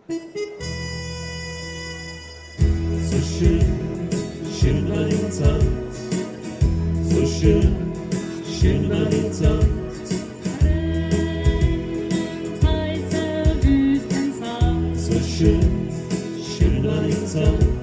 So schön, schön war die Zeit, so schön, schön war die Zeit. So schön, schön war die Zeit.